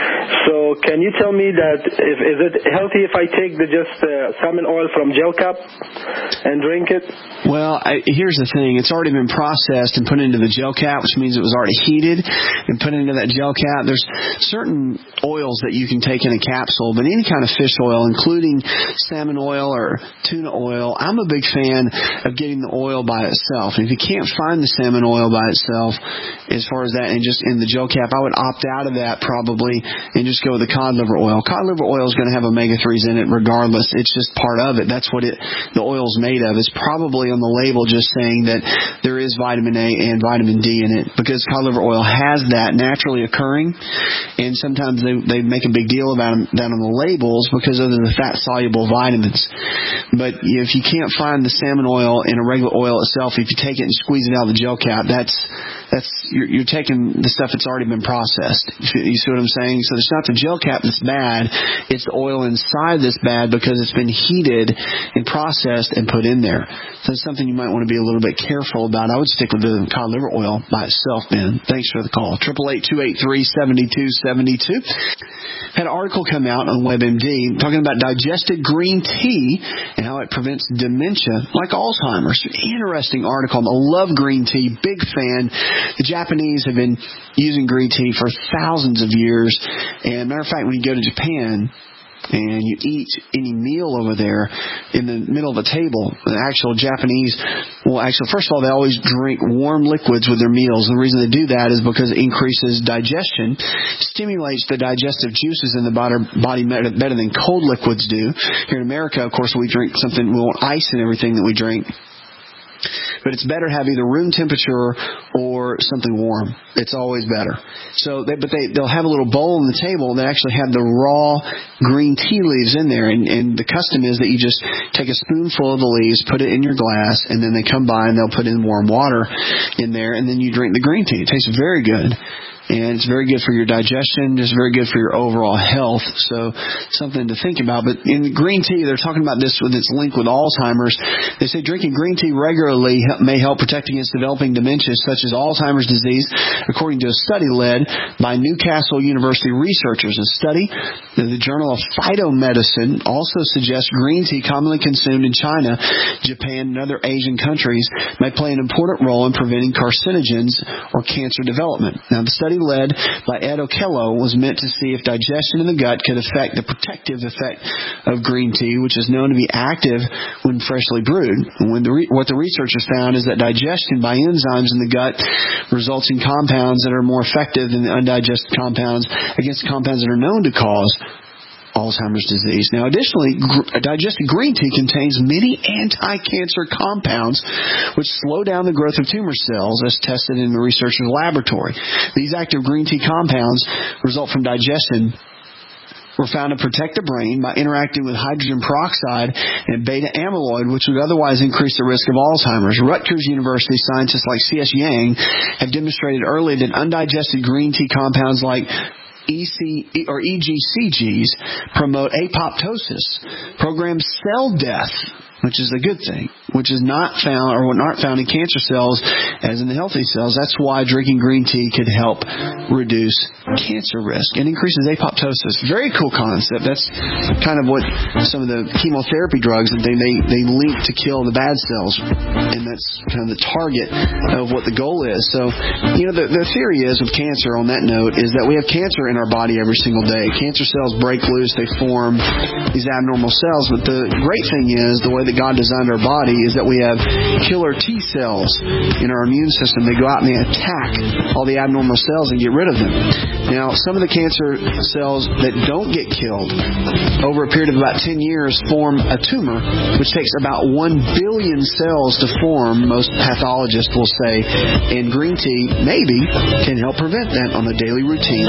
So can you tell me that if, is it healthy if I take the just uh, salmon oil from gel cup and drink it? Well, I, here's the thing. It's already been processed and put into the gel cap, which means it was already heated and put into that gel cap. There's certain oils that you can take in a capsule, but any kind of fish oil, including salmon oil or tuna oil, I'm a big fan of getting the oil by itself. And if you can't find the salmon oil by itself, as far as that, and just in the gel cap, I would opt out of that probably and just go with the cod liver oil. Cod liver oil is going to have omega threes in it regardless. It's just part of it. That's what it, the oil is made of. It's probably on the label just saying that there is vitamin A and vitamin D in it, because cod liver oil has that naturally occurring, and sometimes they, they make a big deal about them, that on the labels because of the fat-soluble vitamins. But if you can't find the salmon oil in a regular oil itself, if you take it and squeeze it out of the gel cap, that's that's you're, you're taking the stuff that's already been processed. You see what I'm saying? So it's not the gel cap that's bad, it's the oil inside that's bad because it's been heated and processed and put in there. So it's something you might want to be a little bit careful about. I would stick with the cod liver oil by itself, Ben. Thanks for the call. eight eight eight, two eight three, seven two seven two. Had an article come out on WebMD talking about digested green tea and how it prevents dementia like Alzheimer's. Interesting article. I love green tea. Big fan. The Japanese have been using green tea for thousands of years. And matter of fact, when you go to Japan and you eat any meal over there, in the middle of a table, the actual Japanese, well, actually, first of all, they always drink warm liquids with their meals. The reason they do that is because it increases digestion, stimulates the digestive juices in the body better than cold liquids do. Here in America, of course, we drink something, we want ice in everything that we drink. But it's better to have either room temperature or something warm. It's always better. So, they, but they, they'll have a little bowl on the table that actually have the raw green tea leaves in there. And, and the custom is that you just take a spoonful of the leaves, put it in your glass, and then they come by and they'll put in warm water in there, and then you drink the green tea. It tastes very good. And it's very good for your digestion. It's very good for your overall health. So something to think about. But in green tea, they're talking about this with its link with Alzheimer's. They say drinking green tea regularly may help protect against developing dementias such as Alzheimer's disease, according to a study led by Newcastle University researchers. A study in the Journal of Phytomedicine also suggests green tea commonly consumed in China, Japan, and other Asian countries may play an important role in preventing carcinogens or cancer development. Now, the study led by Ed Okello was meant to see if digestion in the gut could affect the protective effect of green tea, which is known to be active when freshly brewed. And when the re- what the researchers found is that digestion by enzymes in the gut results in compounds that are more effective than the undigested compounds against compounds that are known to cause Alzheimer's disease. Now, additionally, gr- digested green tea contains many anti-cancer compounds which slow down the growth of tumor cells as tested in the researcher's laboratory. These active green tea compounds result from digestion were found to protect the brain by interacting with hydrogen peroxide and beta amyloid, which would otherwise increase the risk of Alzheimer's. Rutgers University scientists like C S Yang have demonstrated early that undigested green tea compounds like E C or E G C Gs promote apoptosis, program cell death, which is a good thing, which is not found or not found in cancer cells as in the healthy cells. That's why drinking green tea could help reduce cancer risk and increases apoptosis. Very cool concept. That's kind of what some of the chemotherapy drugs, they, they, they link to kill the bad cells, and that's kind of the target of what the goal is. So, you know, the, the theory is with cancer, on that note, is that we have cancer in our body every single day. Cancer cells break loose, they form these abnormal cells, but the great thing is, the way that God designed our body is that we have killer T cells in our immune system. They go out and they attack all the abnormal cells and get rid of them. Now, some of the cancer cells that don't get killed over a period of about ten years form a tumor, which takes about one billion cells to form, most pathologists will say, and green tea maybe can help prevent that on a daily routine.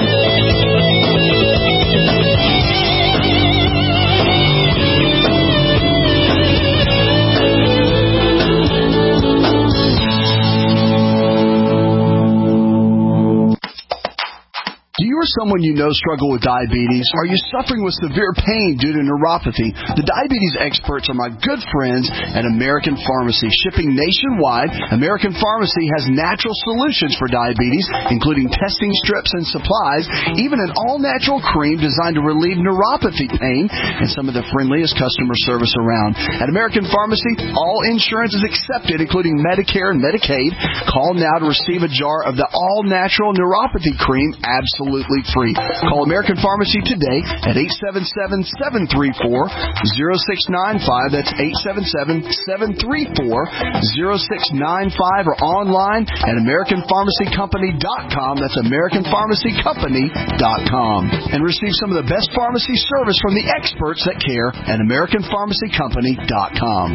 Someone you know struggle with diabetes? Are you suffering with severe pain due to neuropathy? The diabetes experts are my good friends at American Pharmacy. Shipping nationwide, American Pharmacy has natural solutions for diabetes, including testing strips and supplies, even an all-natural cream designed to relieve neuropathy pain, and some of the friendliest customer service around. At American Pharmacy, all insurance is accepted, including Medicare and Medicaid. Call now to receive a jar of the all-natural neuropathy cream absolutely free. Call American Pharmacy today at eight seven seven, seven three four, zero six nine five. That's eight seven seven, seven three four, zero six nine five, or online at American Pharmacy Company dot com. That's American Pharmacy Company dot com. And receive some of the best pharmacy service from the experts that care at American Pharmacy Company dot com.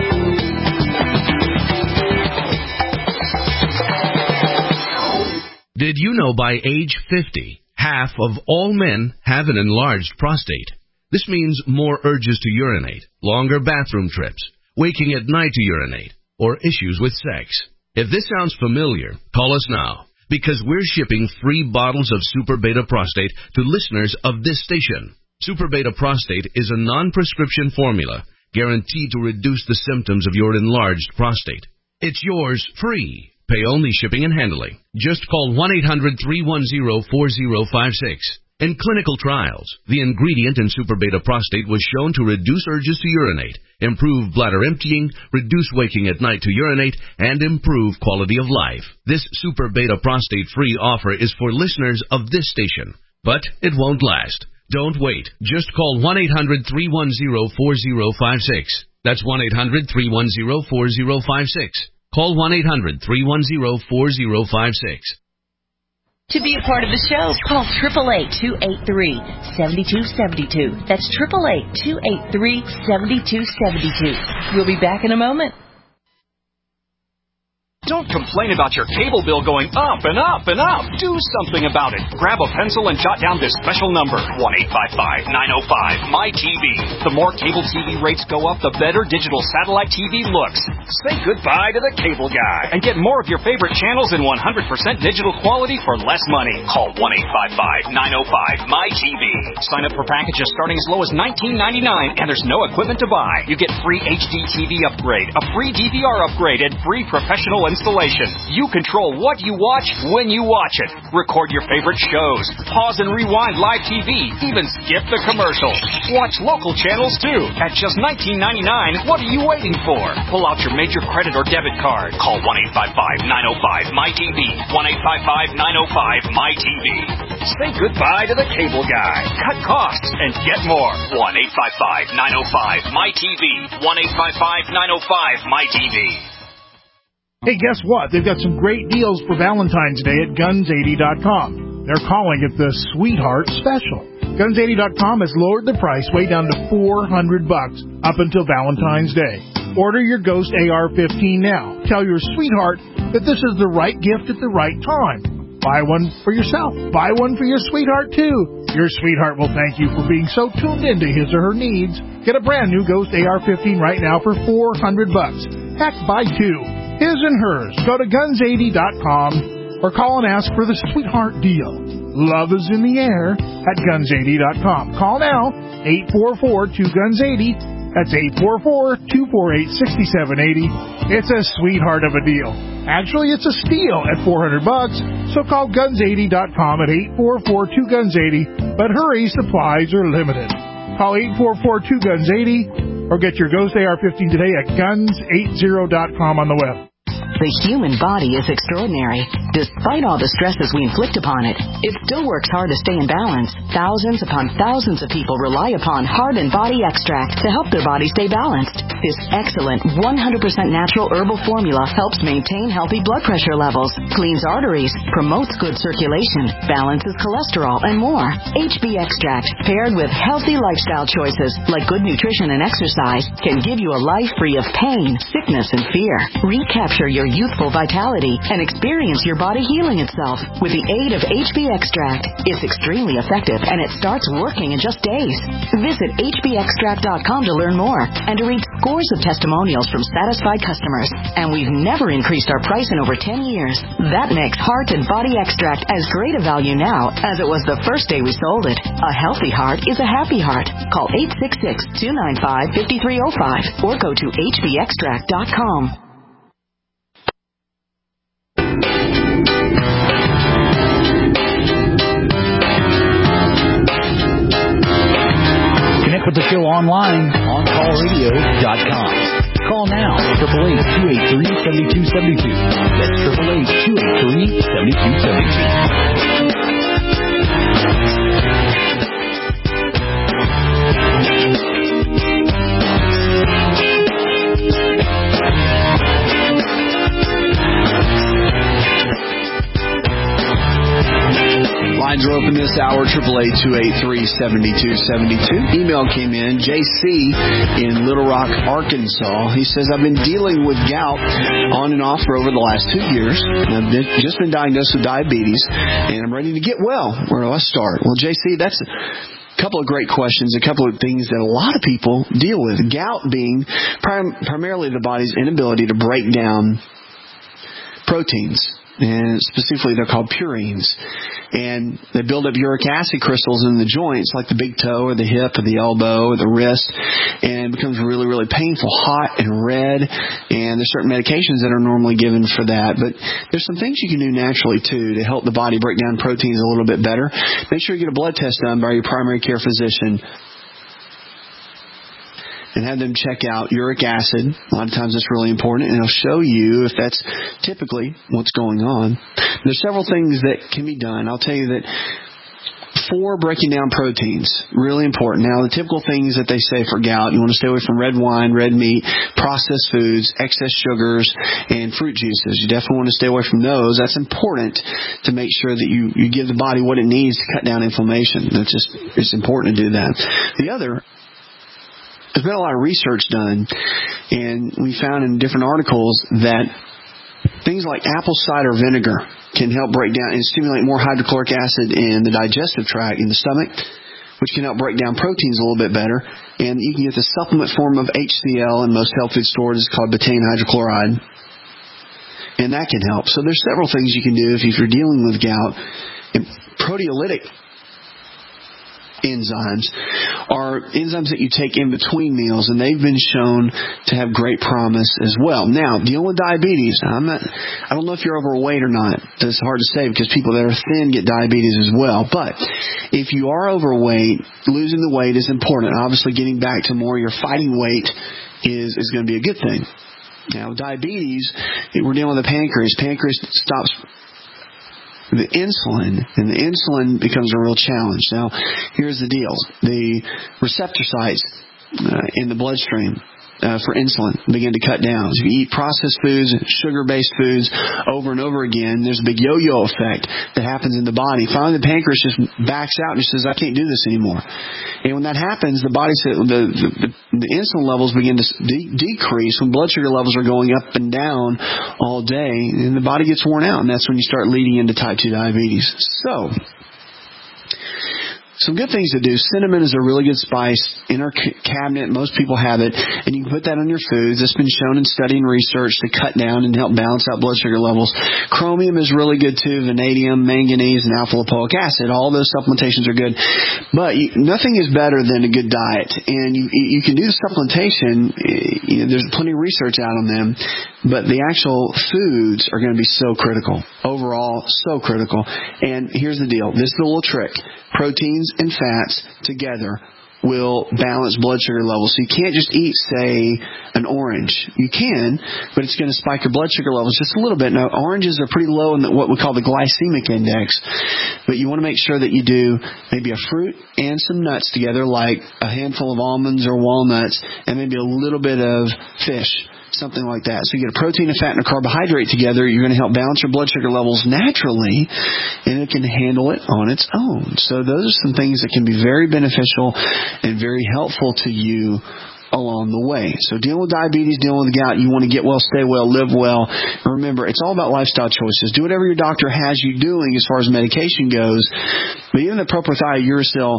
Did you know by age fifty, half of all men have an enlarged prostate? This means more urges to urinate, longer bathroom trips, waking at night to urinate, or issues with sex. If this sounds familiar, call us now, because we're shipping free bottles of Super Beta Prostate to listeners of this station. Super Beta Prostate is a non-prescription formula guaranteed to reduce the symptoms of your enlarged prostate. It's yours free. Pay only shipping and handling. Just call one eight hundred, three one zero, four zero five six. In clinical trials, the ingredient in Super Beta Prostate was shown to reduce urges to urinate, improve bladder emptying, reduce waking at night to urinate, and improve quality of life. This Super Beta Prostate free offer is for listeners of this station, but it won't last. Don't wait. Just call one eight hundred, three one zero, four zero five six. That's one eight hundred, three one zero, four zero five six. Call one eight hundred, three one zero, four zero five six. To be a part of the show, call eight eight eight, two eight three, seven two seven two. That's eight eight eight, two eight three, seven two seven two. We'll be back in a moment. Don't complain about your cable bill going up and up and up. Do something about it. Grab a pencil and jot down this special number, one eight five five, nine oh five, M Y T V. The more cable T V rates go up, the better digital satellite T V looks. Say goodbye to the cable guy and get more of your favorite channels in one hundred percent digital quality for less money. Call one eight five five, nine oh five, M Y T V. Sign up for packages starting as low as nineteen ninety-nine, and there's no equipment to buy. You get free H D T V upgrade, a free D V R upgrade, and free professional installation. You control what you watch when you watch it. Record your favorite shows. Pause and rewind live T V. Even skip the commercials. Watch local channels too. At just nineteen ninety-nine, what are you waiting for? Pull out your major credit or debit card. Call one eight five five, nine oh five, M Y T V. one eight five five, nine oh five, M Y T V. Say goodbye to the cable guy. Cut costs and get more. one eight five five, nine oh five, M Y T V. one eight five five, nine oh five, M Y T V. Hey, guess what? They've got some great deals for Valentine's Day at guns eighty dot com. They're calling it the Sweetheart Special. guns eighty dot com has lowered the price way down to four hundred bucks up until Valentine's Day. Order your Ghost A R fifteen now. Tell your sweetheart that this is the right gift at the right time. Buy one for yourself. Buy one for your sweetheart, too. Your sweetheart will thank you for being so tuned into his or her needs. Get a brand new Ghost A R fifteen right now for four hundred bucks. Heck, buy two. His and hers. Go to guns eighty dot com or call and ask for the Sweetheart Deal. Love is in the air at guns eighty dot com. Call now, eight four four, two guns eighty. That's eight four four, two four eight, six seven eight zero. It's a sweetheart of a deal. Actually, it's a steal at four hundred bucks. So call guns eighty dot com at eight four four, two guns eighty. But hurry, supplies are limited. Call eight four four, two guns eighty or get your Ghost A R fifteen today at guns eighty dot com on the web. The human body is extraordinary. Despite all the stresses we inflict upon it, it still works hard to stay in balance. Thousands upon thousands of people rely upon Heart and Body Extract to help their body stay balanced. This excellent one hundred percent natural herbal formula helps maintain healthy blood pressure levels, cleans arteries, promotes good circulation, balances cholesterol, and more. H B Extract, paired with healthy lifestyle choices like good nutrition and exercise, can give you a life free of pain, sickness, and fear. Recapture your youthful vitality and experience your body healing itself with the aid of H B Extract. It's extremely effective and it starts working in just days. Visit H B extract dot com to learn more and to read scores of testimonials from satisfied customers. And we've never increased our price in over ten years. That makes Heart and Body Extract as great a value now as it was the first day we sold it. A healthy heart is a happy heart. Call eight six six, two nine five, five three zero five or go to H B extract dot com. Connect with the show online, on call radio dot com. Call now, eight eight eight, two eight three, seven two seven two. That's eight eight eight, two eight three, seven two seven two. Lines are open this hour, eight eight eight, two eight three, seven two seven two. Email came in, J C in Little Rock, Arkansas. He says, I've been dealing with gout on and off for over the last two years. I've been, just been diagnosed with diabetes, and I'm ready to get well. Where do I start? Well, J C, that's a couple of great questions, a couple of things that a lot of people deal with. Gout being prim- primarily the body's inability to break down proteins. And specifically, they're called purines. And they build up uric acid crystals in the joints, like the big toe or the hip or the elbow or the wrist, and it becomes really, really painful, hot and red. And there's certain medications that are normally given for that. But there's some things you can do naturally, too, to help the body break down proteins a little bit better. Make sure you get a blood test done by your primary care physician and have them check out uric acid. A lot of times that's really important, and it'll show you if that's typically what's going on. There's several things that can be done. I'll tell you that for breaking down proteins, really important. Now, the typical things that they say for gout, you want to stay away from red wine, red meat, processed foods, excess sugars, and fruit juices. You definitely want to stay away from those. That's important to make sure that you, you give the body what it needs to cut down inflammation. That's just, it's important to do that. The other, there's been a lot of research done, and we found in different articles that things like apple cider vinegar can help break down and stimulate more hydrochloric acid in the digestive tract, in the stomach, which can help break down proteins a little bit better. And you can get the supplement form of H C L in most health food stores. It's called betaine hydrochloride, and that can help. So there's several things you can do if you're dealing with gout. And proteolytic enzymes are enzymes that you take in between meals, and they've been shown to have great promise as well. Now, dealing with diabetes, I'm not, I don't know if you're overweight or not. It's hard to say because people that are thin get diabetes as well. But if you are overweight, losing the weight is important. Obviously, getting back to more your fighting weight is, is going to be a good thing. Now, diabetes, we're dealing with the pancreas. Pancreas stops the insulin, and the insulin becomes a real challenge. Now, here's the deal. The receptor sites uh, in the bloodstream uh, for insulin begin to cut down. So if you eat processed foods, sugar-based foods over and over again, there's a big yo-yo effect that happens in the body. Finally, the pancreas just backs out and just says, I can't do this anymore. And when that happens, the body, the, the, the insulin levels begin to de- decrease when blood sugar levels are going up and down all day, and the body gets worn out, and that's when you start leading into type two diabetes. So, some good things to do. Cinnamon is a really good spice in our c- cabinet. Most people have it, and you can put that on your foods. It's been shown in study and research to cut down and help balance out blood sugar levels. Chromium is really good too. Vanadium, manganese, and alpha-lipoic acid. All those supplementations are good, but you, nothing is better than a good diet. And you you can do the supplementation. You know, there's plenty of research out on them, but the actual foods are going to be so critical. Overall, so critical. And here's the deal. This is a little trick. Proteins and fats together will balance blood sugar levels. So you can't just eat, say, an orange. You can, but it's going to spike your blood sugar levels just a little bit. Now, oranges are pretty low in the, what we call the glycemic index, but you want to make sure that you do maybe a fruit and some nuts together, like a handful of almonds or walnuts, and maybe a little bit of fish. Something like that. So you get a protein, a fat, and a carbohydrate together. You're going to help balance your blood sugar levels naturally, and it can handle it on its own. So those are some things that can be very beneficial and very helpful to you along the way. So dealing with diabetes, dealing with gout, you want to get well, stay well, live well. Remember, it's all about lifestyle choices. Do whatever your doctor has you doing as far as medication goes. But even the propylthiouracil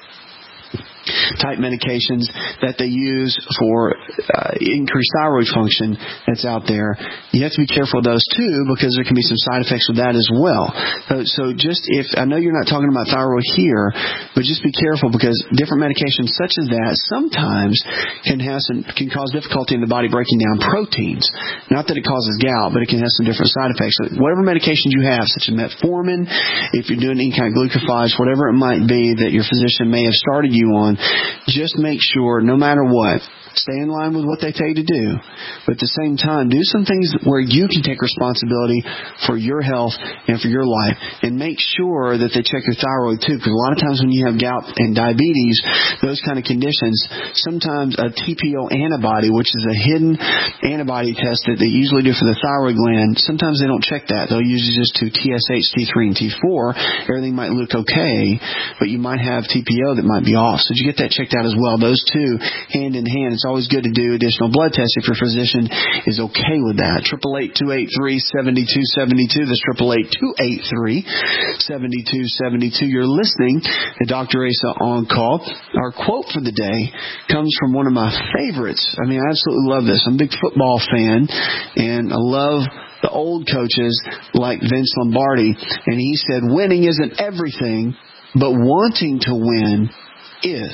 type medications that they use for uh, increased thyroid function that's out there, you have to be careful of those too, because there can be some side effects with that as well. So, so just if, I know you're not talking about thyroid here, but just be careful, because different medications such as that sometimes can have some, can cause difficulty in the body breaking down proteins. Not that it causes gout, but it can have some different side effects. So whatever medications you have, such as metformin, if you're doing any kind of glucophiles, whatever it might be that your physician may have started you on, just make sure, no matter what, stay in line with what they tell you to do. But at the same time, do some things where you can take responsibility for your health and for your life. And make sure that they check your thyroid too, because a lot of times when you have gout and diabetes, those kind of conditions, sometimes a T P O antibody, which is a hidden antibody test that they usually do for the thyroid gland, sometimes they don't check that. They'll usually just do T S H, T three, and T four. Everything might look okay, but you might have T P O that might be off. So you get that checked out as well. Those two, hand in hand. It's always good to do additional blood tests if your physician is okay with that. eight eight eight, two eight three, seven two seven two. That's eight eight eight, two eight three, seven two seven two. You're listening to Doctor Asa On Call. Our quote for the day comes from one of my favorites. I mean, I absolutely love this. I'm a big football fan, and I love the old coaches like Vince Lombardi. And he said, winning isn't everything, but wanting to win is.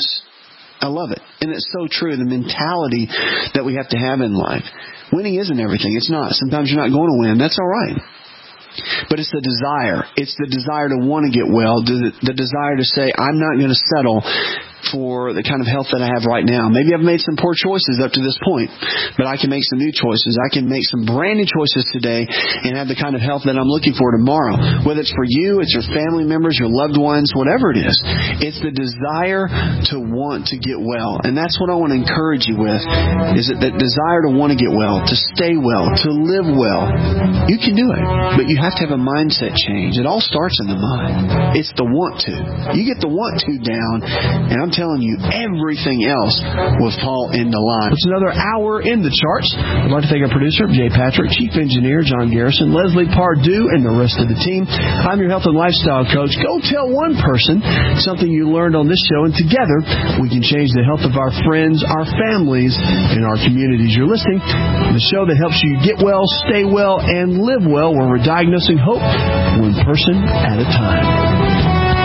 I love it. And it's so true, the mentality that we have to have in life. Winning isn't everything. It's not. Sometimes you're not going to win. That's all right. But it's the desire. It's the desire to want to get well, the, the desire to say, I'm not going to settle for the kind of health that I have right now. Maybe I've made some poor choices up to this point, but I can make some new choices. I can make some brand new choices today and have the kind of health that I'm looking for tomorrow. Whether it's for you, it's your family members, your loved ones, whatever it is. It's the desire to want to get well. And that's what I want to encourage you with, is that, that desire to want to get well, to stay well, to live well. You can do it, but you have to have a mindset change. It all starts in the mind. It's the want to. You get the want to down, and I'm telling you, everything else will fall into line. It's another hour in the charts. I'd like to thank our producer, Jay Patrick, Chief Engineer, John Garrison, Leslie Pardue, and the rest of the team. I'm your health and lifestyle coach. Go tell one person something you learned on this show, and together we can change the health of our friends, our families, and our communities. You're listening to the show that helps you get well, stay well, and live well, where we're diagnosing hope one person at a time.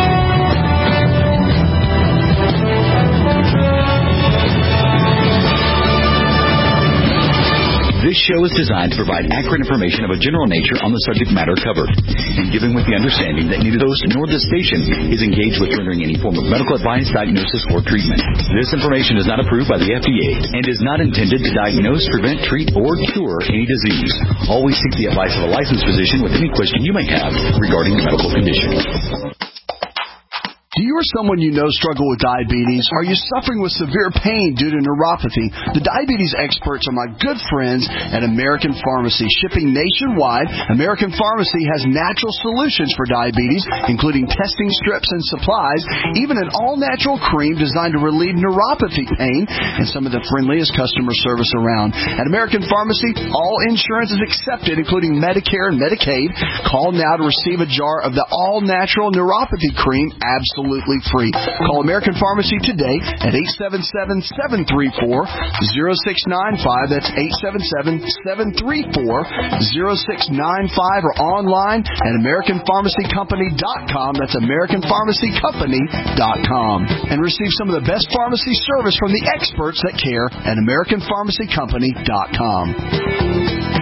This show is designed to provide accurate information of a general nature on the subject matter covered, and given with the understanding that neither the host nor the station is engaged with rendering any form of medical advice, diagnosis, or treatment. This information is not approved by the F D A and is not intended to diagnose, prevent, treat, or cure any disease. Always seek the advice of a licensed physician with any question you may have regarding a medical condition. Do you or someone you know struggle with diabetes? Are you suffering with severe pain due to neuropathy? The diabetes experts are my good friends at American Pharmacy. Shipping nationwide, American Pharmacy has natural solutions for diabetes, including testing strips and supplies, even an all-natural cream designed to relieve neuropathy pain, and some of the friendliest customer service around. At American Pharmacy, all insurance is accepted, including Medicare and Medicaid. Call now to receive a jar of the all-natural neuropathy cream absolutely absolutely free. Call American Pharmacy today at eight seven seven, seven three four, zero six nine five. That's eight seven seven, seven three four, zero six nine five, or online at American Pharmacy Company dot com. That's American Pharmacy Company dot com. And receive some of the best pharmacy service from the experts that care at American Pharmacy Company dot com.